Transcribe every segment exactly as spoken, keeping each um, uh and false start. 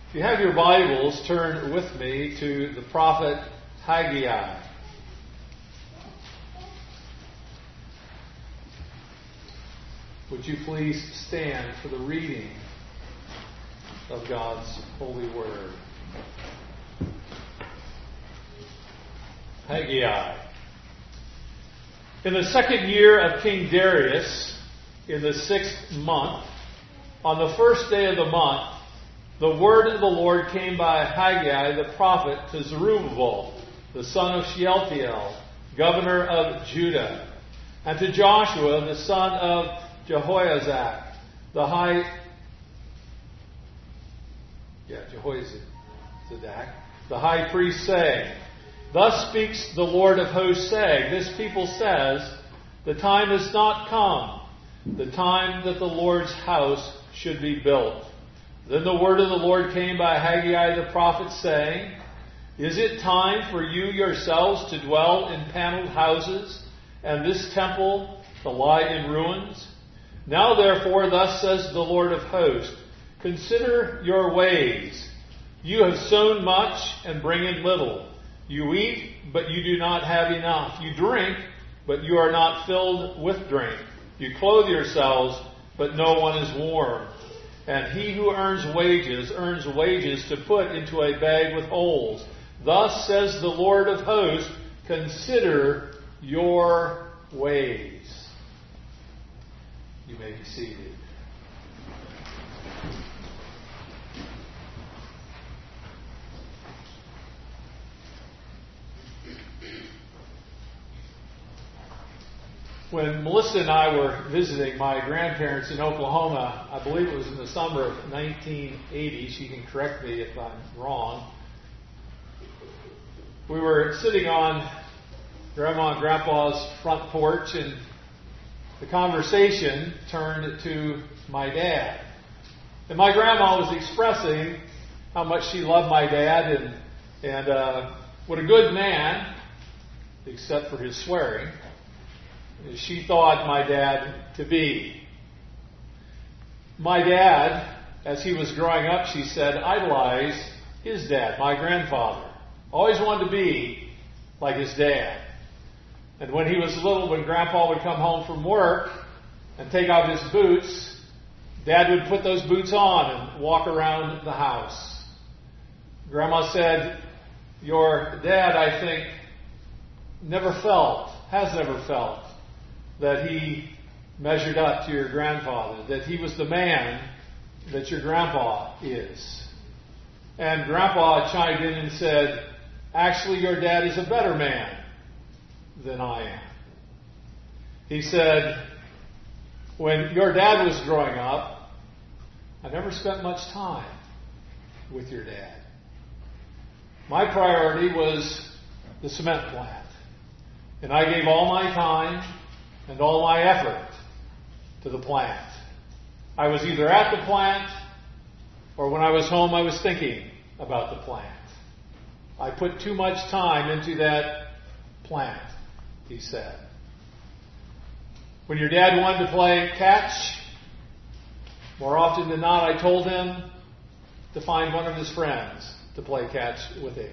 If you have your Bibles, turn with me to the prophet Haggai. Would you please stand for the reading of God's holy word? Haggai. In the second year of King Darius, in the sixth month, on the first day of the month, the word of the Lord came by Haggai the prophet to Zerubbabel, the son of Shealtiel, governor of Judah, and to Joshua, the son of Jehoazak, the high, yeah, Jehoazak, the high priest, saying, "Thus speaks the Lord of hosts, saying, this people says, the time has not come, the time that the Lord's house should be built." Then the word of the Lord came by Haggai the prophet, saying, "Is it time for you yourselves to dwell in paneled houses, and this temple to lie in ruins? Now therefore, thus says the Lord of hosts, consider your ways. You have sown much and bring in little. You eat, but you do not have enough. You drink, but you are not filled with drink. You clothe yourselves, but no one is warm. And he who earns wages, earns wages to put into a bag with holes. Thus says the Lord of hosts, consider your ways." You may be seated. When Melissa and I were visiting my grandparents in Oklahoma, I believe it was in the summer of nineteen eighty, she can correct me if I'm wrong, we were sitting on Grandma and Grandpa's front porch, and the conversation turned to my dad. And my grandma was expressing how much she loved my dad and, and uh, what a good man, except for his swearing, she thought my dad to be. My dad, as he was growing up, she said, idolized his dad, my grandfather. Always wanted to be like his dad. And when he was little, when Grandpa would come home from work and take off his boots, Dad would put those boots on and walk around the house. Grandma said, your dad, I think, never felt, has never felt, that he measured up to your grandfather, that he was the man that your grandpa is. And Grandpa chimed in and said, actually, your dad is a better man than I am. He said, when your dad was growing up, I never spent much time with your dad. My priority was the cement plant. And I gave all my time and all my effort to the plant. I was either at the plant, or when I was home, I was thinking about the plant. I put too much time into that plant, he said. When your dad wanted to play catch, more often than not, I told him to find one of his friends to play catch with him.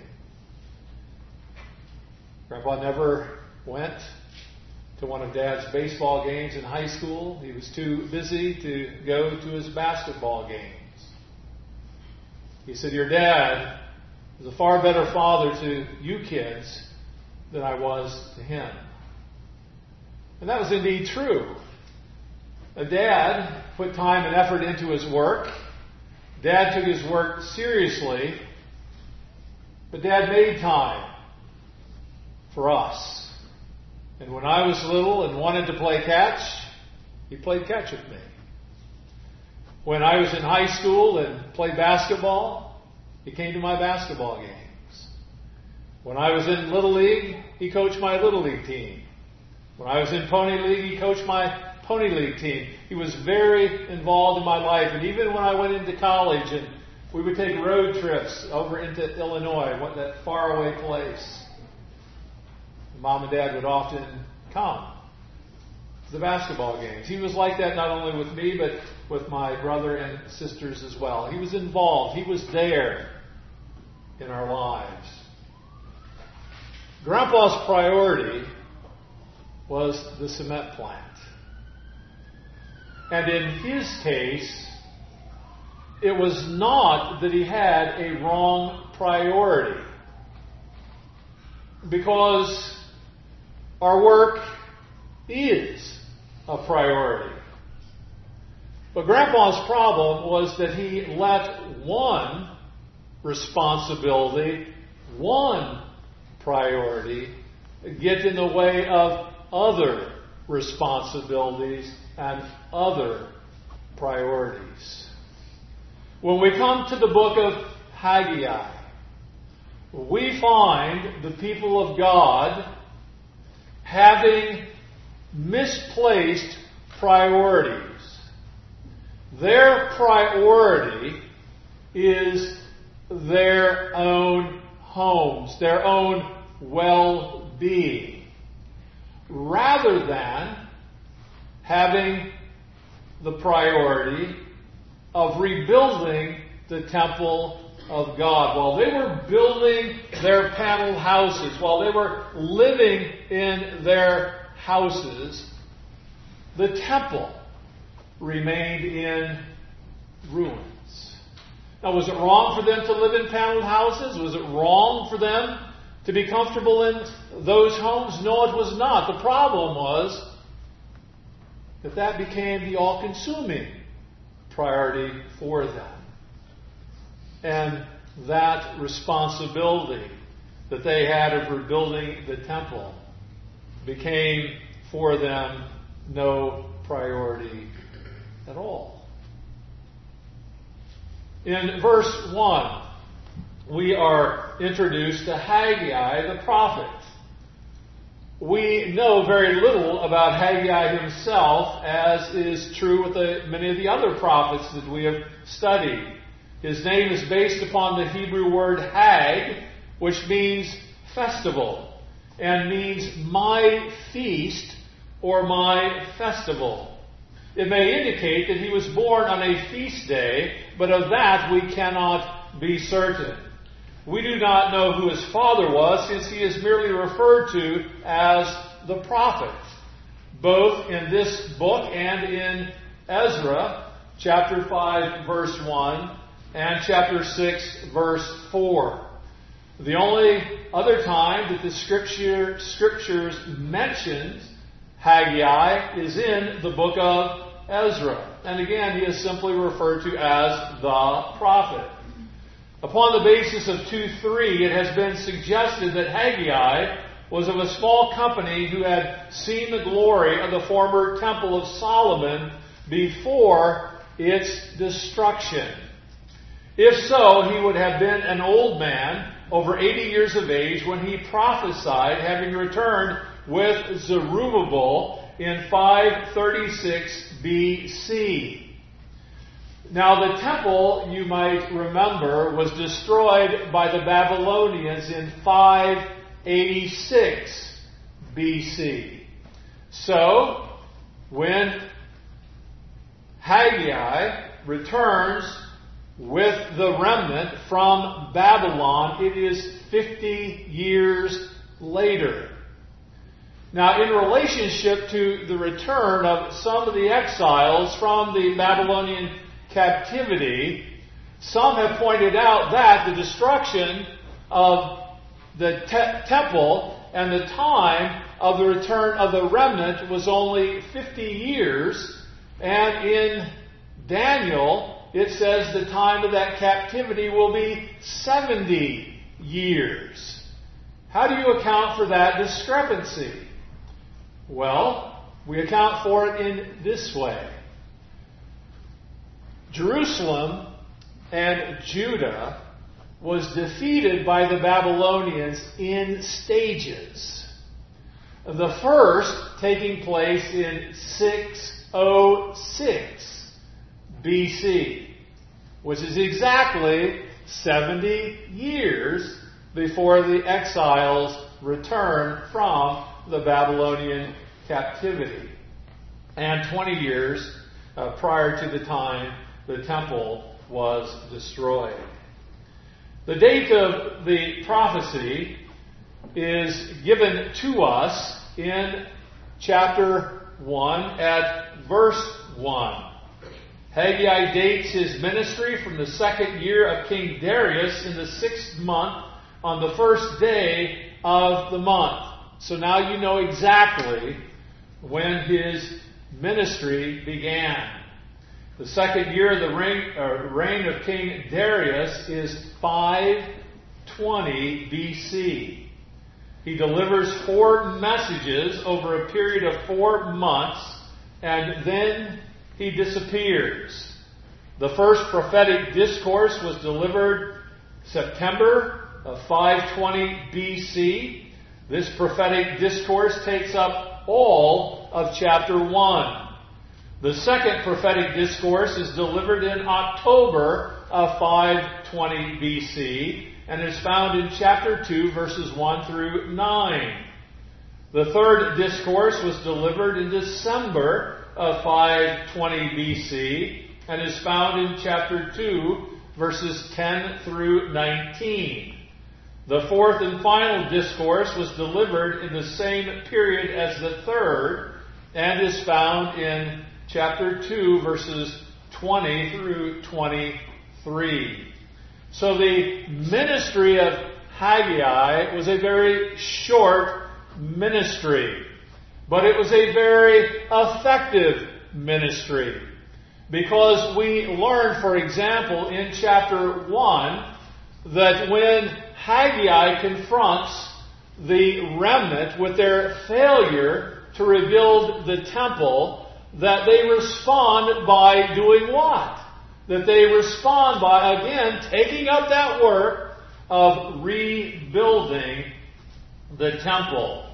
Grandpa never went to one of Dad's baseball games in high school. He was too busy to go to his basketball games. He said, your dad was a far better father to you kids than I was to him. And that was indeed true. A dad put time and effort into his work. Dad took his work seriously. But Dad made time for us. And when I was little and wanted to play catch, he played catch with me. When I was in high school and played basketball, he came to my basketball games. When I was in Little League, he coached my Little League team. When I was in Pony League, he coached my Pony League team. He was very involved in my life. And even when I went into college and we would take road trips over into Illinois, what that faraway place, Mom and Dad would often come to the basketball games. He was like that not only with me, but with my brother and sisters as well. He was involved. He was there in our lives. Grandpa's priority was the cement plant. And in his case, it was not that he had a wrong priority. Because our work is a priority. But Grandpa's problem was that he let one responsibility, one priority, get in the way of other responsibilities and other priorities. When we come to the book of Haggai, we find the people of God having misplaced priorities. Their priority is their own homes, their own well-being, rather than having the priority of rebuilding the temple of God. While they were building their paneled houses, while they were living in their houses, the temple remained in ruins. Now, was it wrong for them to live in paneled houses? Was it wrong for them to be comfortable in those homes? No, it was not. The problem was that that became the all-consuming priority for them. And that responsibility that they had of rebuilding the temple became for them no priority at all. In verse one, we are introduced to Haggai the prophet. We know very little about Haggai himself, as is true with the, many of the other prophets that we have studied. His name is based upon the Hebrew word Hag, which means festival, and means my feast or my festival. It may indicate that he was born on a feast day, but of that we cannot be certain. We do not know who his father was, since he is merely referred to as the prophet, both in this book and in Ezra, chapter five, verse one, and chapter six, verse four. The only other time that the scripture, scriptures mentions Haggai is in the book of Ezra. And again, he is simply referred to as the prophet. Upon the basis of two three, it has been suggested that Haggai was of a small company who had seen the glory of the former Temple of Solomon before its destruction. If so, he would have been an old man, over eighty years of age, when he prophesied, having returned with Zerubbabel in five thirty-six B C. Now, the temple, you might remember, was destroyed by the Babylonians in five eighty-six B C. So, when Haggai returns with the remnant from Babylon, it is fifty years later. Now, in relationship to the return of some of the exiles from the Babylonian captivity, some have pointed out that the destruction of the te- temple and the time of the return of the remnant was only fifty years, and in Daniel it says the time of that captivity will be seventy years. How do you account for that discrepancy? Well, we account for it in this way. Jerusalem and Judah was defeated by the Babylonians in stages. The first taking place in six oh six B C, which is exactly seventy years before the exiles returned from the Babylonian captivity, and twenty years uh, prior to the time the temple was destroyed. The date of the prophecy is given to us in chapter one at verse one. Haggai dates his ministry from the second year of King Darius in the sixth month on the first day of the month. So now you know exactly when his ministry began. The second year of the reign, uh, reign of King Darius is five twenty B C. He delivers four messages over a period of four months, and then he disappears. The first prophetic discourse was delivered September of five twenty B C. This prophetic discourse takes up all of chapter one. The second prophetic discourse is delivered in October of five twenty B C and is found in chapter two, verses one through nine. The third discourse was delivered in December of five twenty B C and is found in chapter two, verses ten through nineteen. The fourth and final discourse was delivered in the same period as the third and is found in chapter two, verses twenty through twenty-three. So the ministry of Haggai was a very short ministry, but it was a very effective ministry. Because we learn, for example, in chapter one, that when Haggai confronts the remnant with their failure to rebuild the temple, that they respond by doing what? That they respond by, again, taking up that work of rebuilding the temple.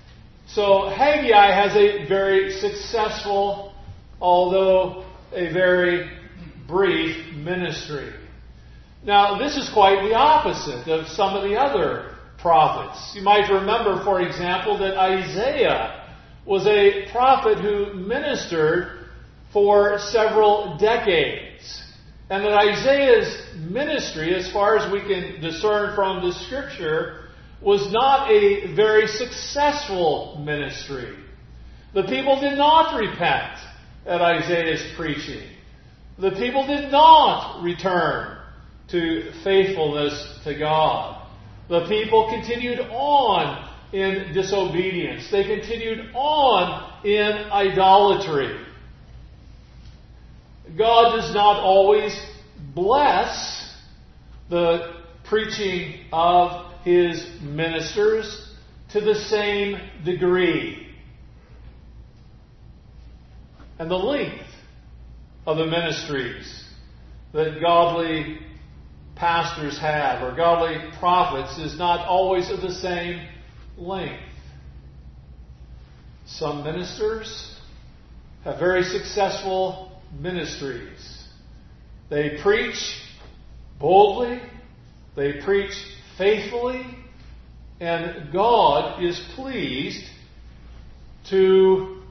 So Haggai has a very successful, although a very brief ministry. Now, this is quite the opposite of some of the other prophets. You might remember, for example, that Isaiah was a prophet who ministered for several decades. And that Isaiah's ministry, as far as we can discern from the Scripture, was not a very successful ministry. The people did not repent at Isaiah's preaching. The people did not return to faithfulness to God. The people continued on in disobedience. They continued on in idolatry. God does not always bless the preaching of His ministers to the same degree. And the length of the ministries that godly pastors have, or godly prophets, is not always of the same length. Some ministers have very successful ministries. They preach boldly, they preach faithfully, and God is pleased to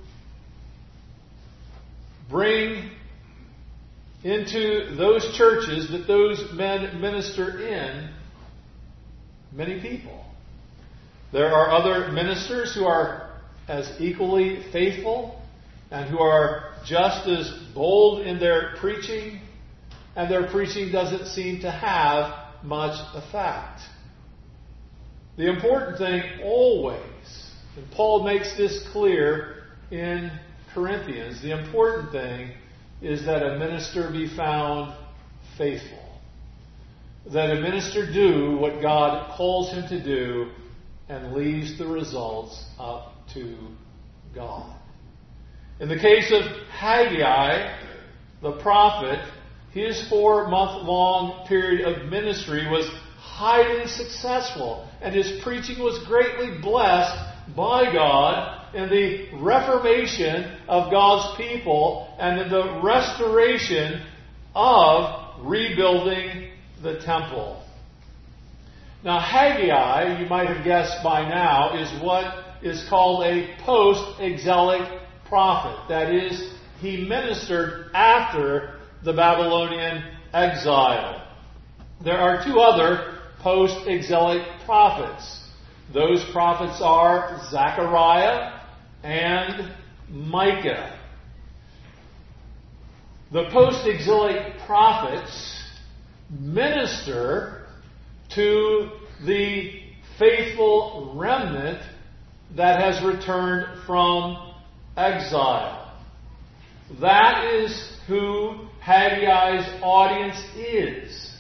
bring into those churches that those men minister in many people. There are other ministers who are as equally faithful and who are just as bold in their preaching, and their preaching doesn't seem to have much effect. The important thing always, and Paul makes this clear in Corinthians, the important thing is that a minister be found faithful. That a minister do what God calls him to do and leaves the results up to God. In the case of Haggai, the prophet, his four-month-long period of ministry was highly successful, and his preaching was greatly blessed by God in the reformation of God's people and in the restoration of rebuilding the temple. Now, Haggai, you might have guessed by now, is what is called a post-exilic prophet. That is, he ministered after the Babylonian exile. There are two other post-exilic prophets. Those prophets are Zechariah and Micah. The post-exilic prophets minister to the faithful remnant that has returned from exile. That is who Haggai's audience is.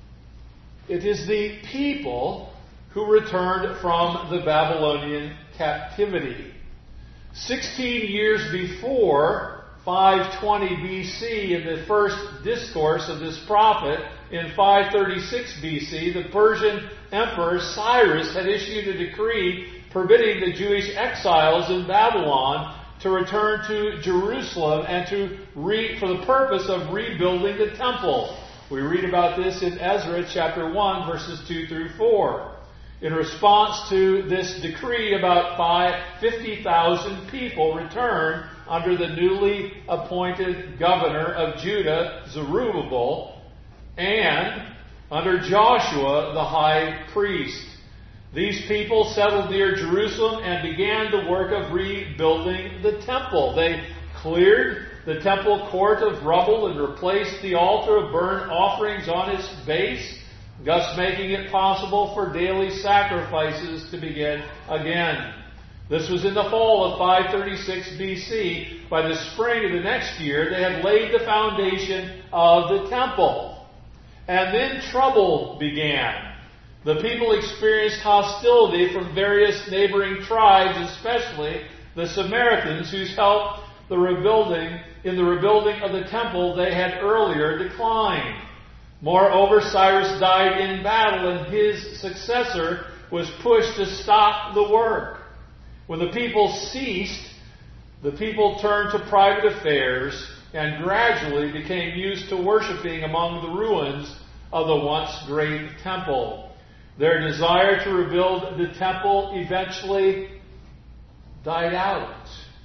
It is the people who returned from the Babylonian captivity. Sixteen years before five twenty B C, in the first discourse of this prophet, in five thirty-six B C, the Persian Emperor Cyrus had issued a decree forbidding the Jewish exiles in Babylon to return to Jerusalem and to re, for the purpose of rebuilding the temple. We read about this in Ezra chapter one, verses two through four. In response to this decree, about fifty thousand people returned under the newly appointed governor of Judah, Zerubbabel, and under Joshua, the high priest. These people settled near Jerusalem and began the work of rebuilding the temple. They cleared the temple court of rubble and replaced the altar of burnt offerings on its base, thus making it possible for daily sacrifices to begin again. This was in the fall of five thirty-six B C. By the spring of the next year, they had laid the foundation of the temple. And then trouble began. The people experienced hostility from various neighboring tribes, especially the Samaritans, whose help the rebuilding in the rebuilding of the temple they had earlier declined. Moreover, Cyrus died in battle, and his successor was pushed to stop the work. When the people ceased, the people turned to private affairs and gradually became used to worshiping among the ruins of the once great temple. Their desire to rebuild the temple eventually died out,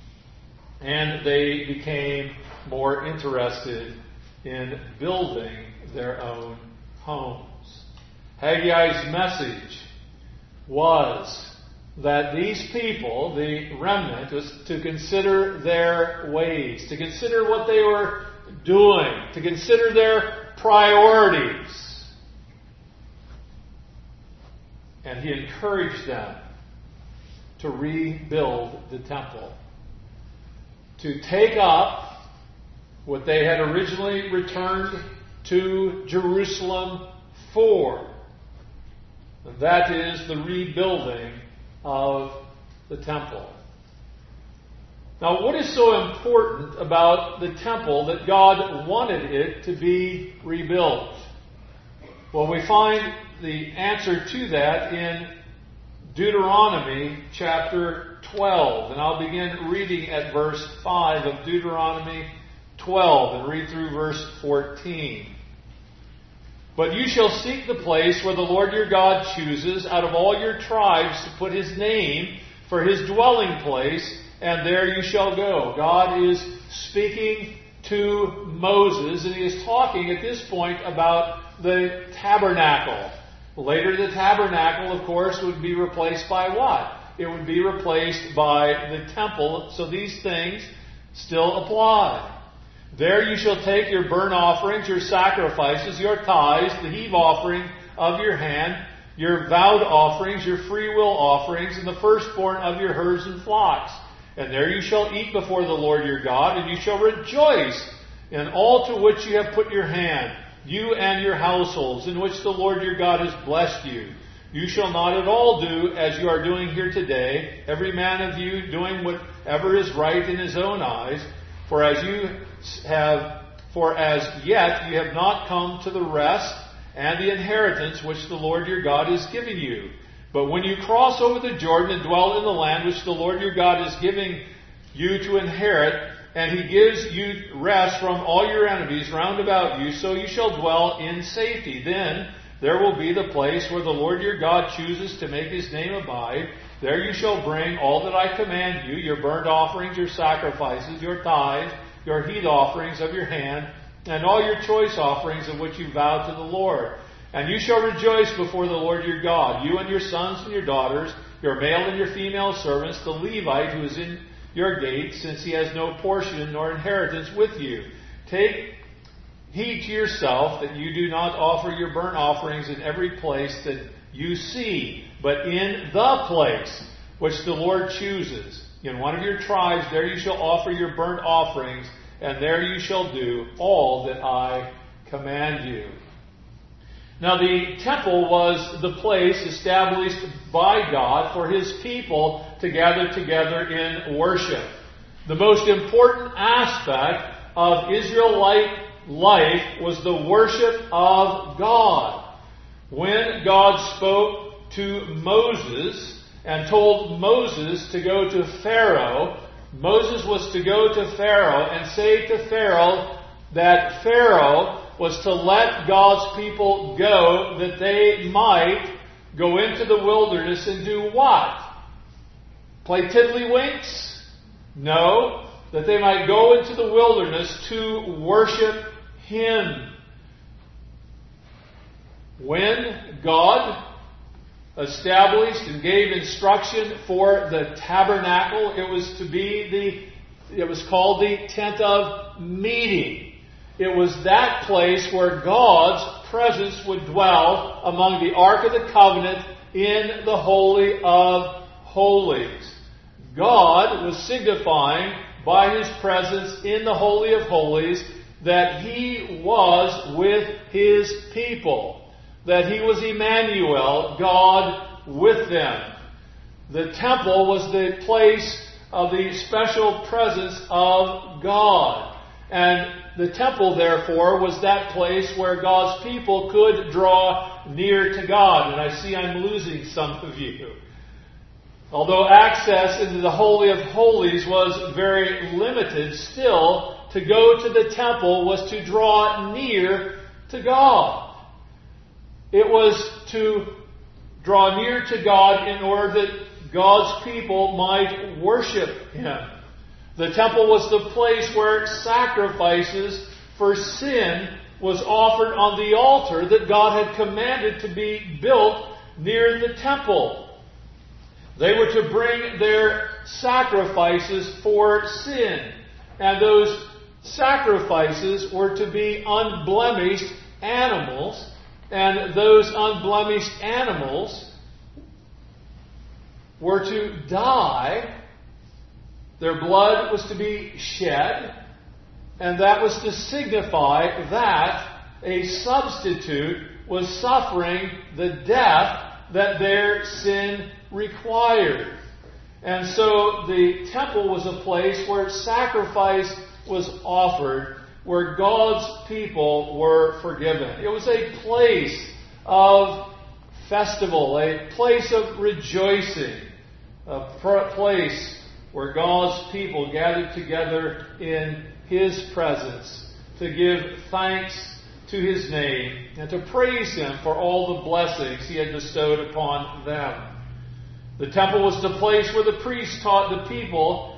and they became more interested in building their own homes. Haggai's message was that these people, the remnant, was to consider their ways, to consider what they were doing, to consider their priorities. And he encouraged them to rebuild the temple, to take up what they had originally returned to Jerusalem for. And that is the rebuilding of the temple. Now, what is so important about the temple that God wanted it to be rebuilt? Well, we find the answer to that in Deuteronomy chapter twelve. And I'll begin reading at verse five of Deuteronomy twelve and read through verse fourteen. But you shall seek the place where the Lord your God chooses out of all your tribes to put his name for his dwelling place, and there you shall go. God is speaking to Moses, and he is talking at this point about the tabernacle. Later, the tabernacle, of course, would be replaced by what? It would be replaced by the temple, so these things still apply. There you shall take your burnt offerings, your sacrifices, your tithes, the heave offering of your hand, your vowed offerings, your freewill offerings, and the firstborn of your herds and flocks. And there you shall eat before the Lord your God, and you shall rejoice in all to which you have put your hand, you and your households, in which the Lord your God has blessed you. You shall not at all do as you are doing here today, every man of you doing whatever is right in his own eyes, for as you have, for as yet you have not come to the rest and the inheritance which the Lord your God is giving you. But when you cross over the Jordan and dwell in the land which the Lord your God is giving you to inherit, and he gives you rest from all your enemies round about you, so you shall dwell in safety. Then there will be the place where the Lord your God chooses to make his name abide. There you shall bring all that I command you, your burnt offerings, your sacrifices, your tithes, your heat offerings of your hand, and all your choice offerings of which you vowed to the Lord. And you shall rejoice before the Lord your God, you and your sons and your daughters, your male and your female servants, the Levite who is in your gates, since he has no portion nor inheritance with you. Take heed to yourself that you do not offer your burnt offerings in every place that you see, but in the place which the Lord chooses. In one of your tribes there you shall offer your burnt offerings, and there you shall do all that I command you. Now the temple was the place established by God for His people to gather together in worship. The most important aspect of Israelite life was the worship of God. When God spoke to Moses and told Moses to go to Pharaoh, Moses was to go to Pharaoh and say to Pharaoh that Pharaoh was to let God's people go, that they might go into the wilderness and do what? Play tiddlywinks? No, that they might go into the wilderness to worship Him. When God established and gave instruction for the tabernacle, it was to be the, it was called the tent of meeting. It was that place where God's presence would dwell among the Ark of the Covenant in the Holy of Holies. God was signifying by His presence in the Holy of Holies that He was with His people, that He was Emmanuel, God with them. The temple was the place of the special presence of God. And the temple, therefore, was that place where God's people could draw near to God. And I see I'm losing some of you. Although access into the Holy of Holies was very limited, still, to go to the temple was to draw near to God. It was to draw near to God in order that God's people might worship Him. The temple was the place where sacrifices for sin was offered on the altar that God had commanded to be built near the temple. They were to bring their sacrifices for sin. And those sacrifices were to be unblemished animals. And those unblemished animals were to die. Their blood was to be shed, and that was to signify that a substitute was suffering the death that their sin required. And so the temple was a place where sacrifice was offered, where God's people were forgiven. It was a place of festival, a place of rejoicing, a place where God's people gathered together in His presence to give thanks to His name and to praise Him for all the blessings He had bestowed upon them. The temple was the place where the priests taught the people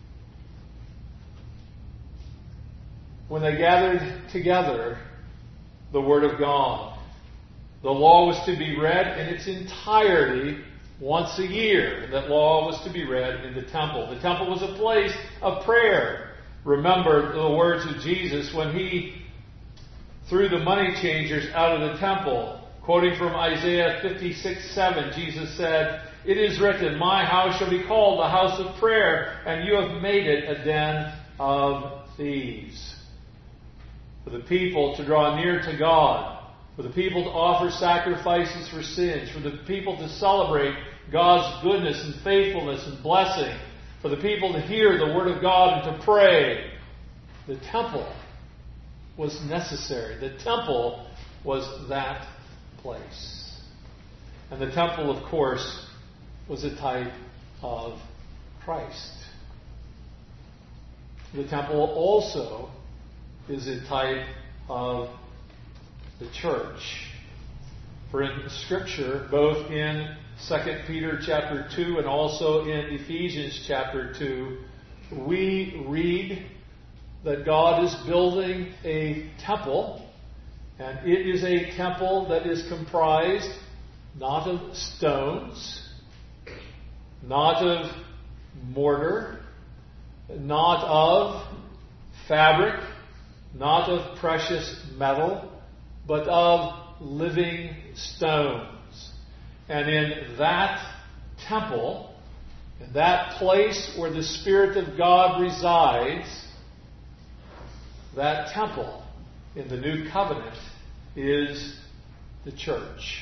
when they gathered together the Word of God. The law was to be read in its entirety once a year. That law was to be read in the temple. The temple was a place of prayer. Remember the words of Jesus when He threw the money changers out of the temple. Quoting from Isaiah fifty-six seven, Jesus said, "It is written, my house shall be called the house of prayer, and you have made it a den of thieves." For the people to draw near to God, for the people to offer sacrifices for sins, for the people to celebrate God's goodness and faithfulness and blessing, for the people to hear the Word of God and to pray. The temple was necessary. The temple was that place. And the temple, of course, was a type of Christ. The temple also is a type of the church. For in Scripture, both in Second Peter chapter two and also in Ephesians chapter two, we read that God is building a temple, and it is a temple that is comprised not of stones, not of mortar, not of fabric, not of precious metal, but of living stones. And in that temple, in that place where the Spirit of God resides, that temple in the new covenant is the church.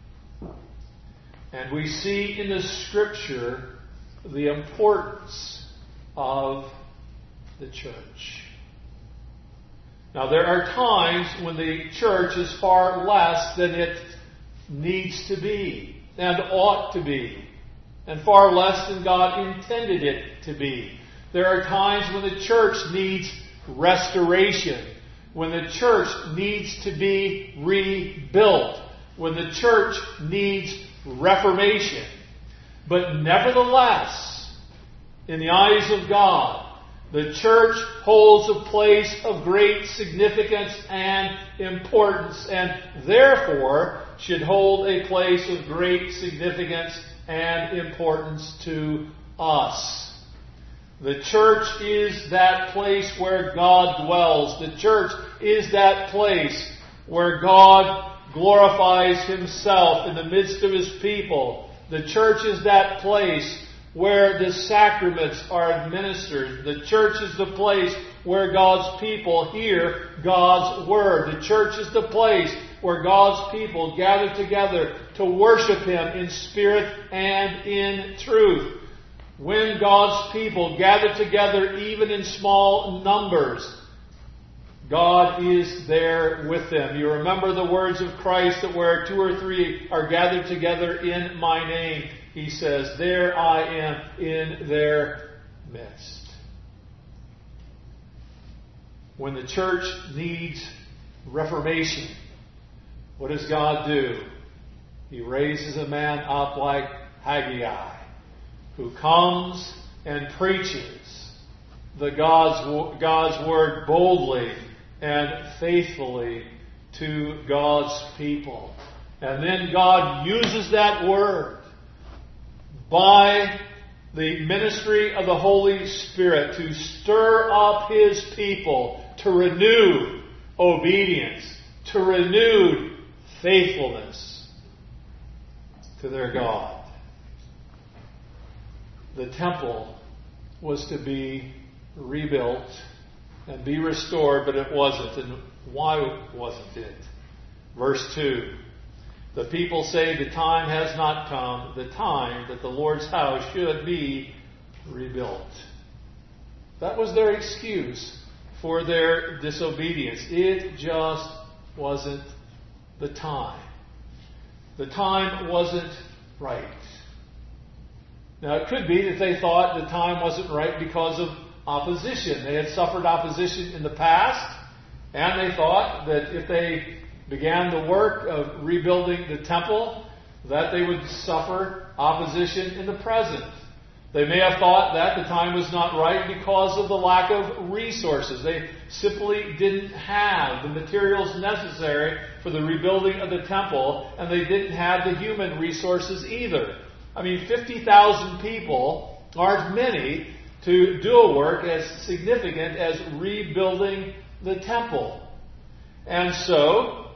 And we see in the Scripture the importance of the church. Now, there are times when the church is far less than it needs to be and ought to be, and far less than God intended it to be. There are times when the church needs restoration, when the church needs to be rebuilt, when the church needs reformation. But nevertheless, in the eyes of God, the church holds a place of great significance and importance, and therefore should hold a place of great significance and importance to us. The church is that place where God dwells. The church is that place where God glorifies Himself in the midst of His people. The church is that place where the sacraments are administered. The church is the place where God's people hear God's Word. The church is the place where God's people gather together to worship Him in spirit and in truth. When God's people gather together, even in small numbers, God is there with them. You remember the words of Christ that where two or three are gathered together in my name, He says, there I am in their midst. When the church needs reformation, what does God do? He raises a man up like Haggai, who comes and preaches the God's, God's Word boldly and faithfully to God's people. And then God uses that Word by the ministry of the Holy Spirit to stir up His people to renewed obedience, to renewed faithfulness to their God. The temple was to be rebuilt and be restored, but it wasn't. And why wasn't it? Verse two. The people say the time has not come, the time that the Lord's house should be rebuilt. That was their excuse for their disobedience. It just wasn't the time. The time wasn't right. Now, it could be that they thought the time wasn't right because of opposition. They had suffered opposition in the past, and they thought that if they began the work of rebuilding the temple, that they would suffer opposition in the present. They may have thought that the time was not right because of the lack of resources. They simply didn't have the materials necessary for the rebuilding of the temple, and they didn't have the human resources either. I mean, fifty thousand people aren't many to do a work as significant as rebuilding the temple. And so,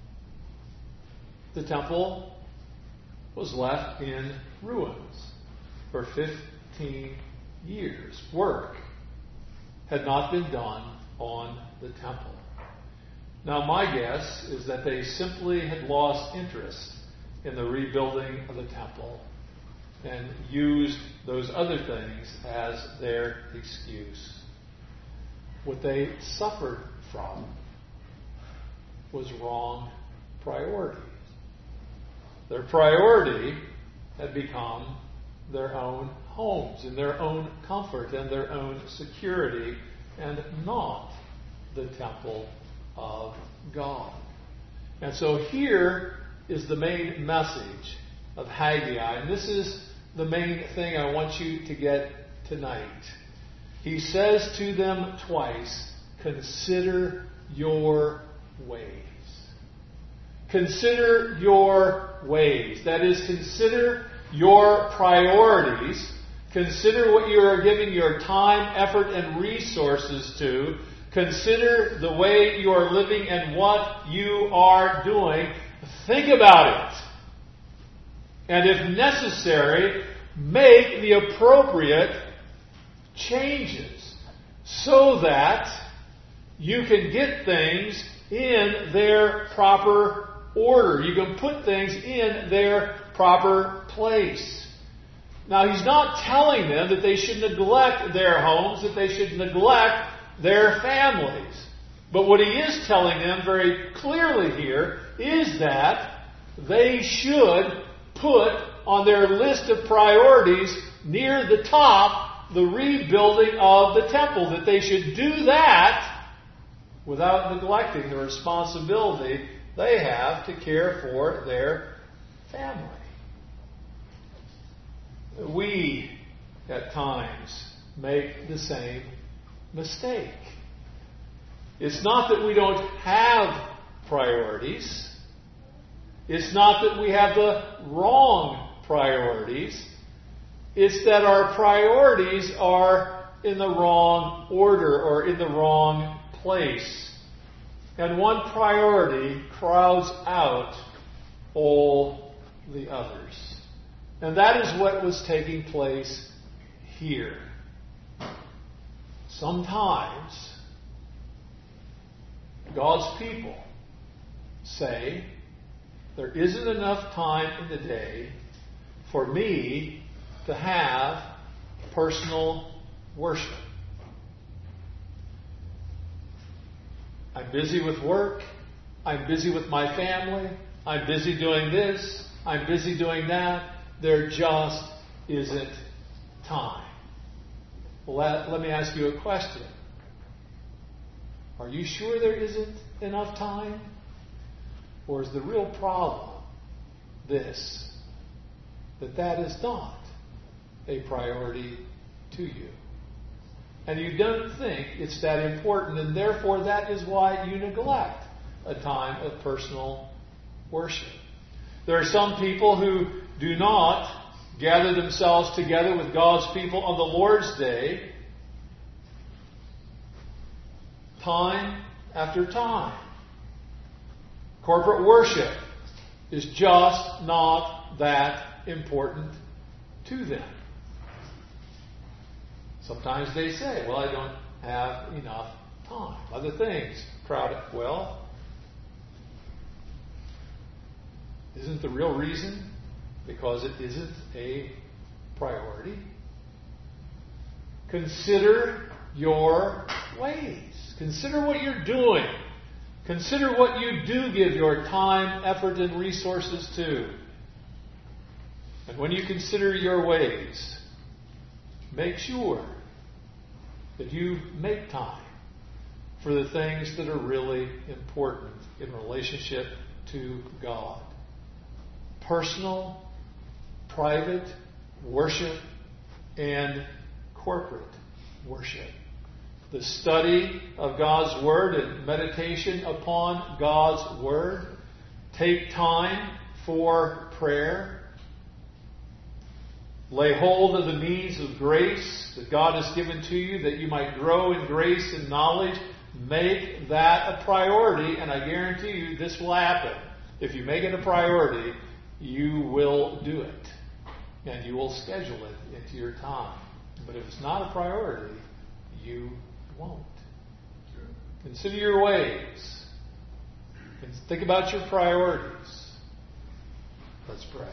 the temple was left in ruins for fifteen years. Work had not been done on the temple. Now, my guess is that they simply had lost interest in the rebuilding of the temple and used those other things as their excuse. What they suffered from was wrong priorities. Their priority had become their own homes and their own comfort and their own security, and not the temple of God. And so here is the main message of Haggai, and this is the main thing I want you to get tonight. He says to them twice, consider your ways. Consider your ways. That is, consider your priorities. Consider what you are giving your time, effort, and resources to. Consider the way you are living and what you are doing. Think about it. And if necessary, make the appropriate changes so that you can get things in their proper order. You can put things in their proper place. Now, he's not telling them that they should neglect their homes, that they should neglect their families. But what he is telling them very clearly here is that they should put on their list of priorities near the top the rebuilding of the temple. That they should do that without neglecting the responsibility they have to care for their family. We, at times, make the same mistake. It's not that we don't have priorities. It's not that we have the wrong priorities. It's that our priorities are in the wrong order or in the wrong place. And one priority crowds out all the others. And that is what was taking place here. Sometimes God's people say, there isn't enough time in the day for me to have personal worship. I'm busy with work. I'm busy with my family. I'm busy doing this. I'm busy doing that. There just isn't time. Well, let, let me ask you a question. Are you sure there isn't enough time? Or is the real problem this, that that is not a priority to you? And you don't think it's that important, and therefore that is why you neglect a time of personal worship. There are some people who do not gather themselves together with God's people on the Lord's Day, time after time. Corporate worship is just not that important to them. Sometimes they say, well, I don't have enough time. Other things crowd it. Well, isn't the real reason because it isn't a priority? Consider your ways. Consider what you're doing. Consider what you do give your time, effort, and resources to. And when you consider your ways, make sure that you make time for the things that are really important in relationship to God. Personal, private worship, and corporate worship. The study of God's Word and meditation upon God's Word. Take time for prayer. Lay hold of the means of grace that God has given to you that you might grow in grace and knowledge. Make that a priority, and I guarantee you this will happen. If you make it a priority, you will do it. And you will schedule it into your time. But if it's not a priority, you won't. Consider your ways. Think about your priorities. Let's pray.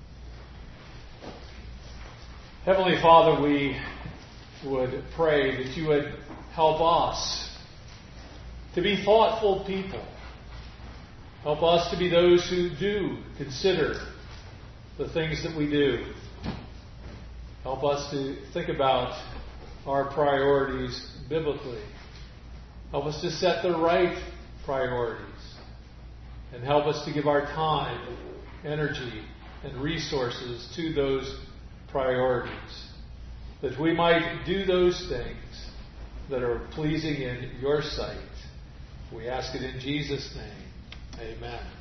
Heavenly Father, we would pray that you would help us to be thoughtful people. Help us to be those who do consider the things that we do. Help us to think about our priorities biblically. Help us to set the right priorities. And help us to give our time, energy, and resources to those priorities. that we might do those things that are pleasing in your sight. We ask it in Jesus' name. Amen.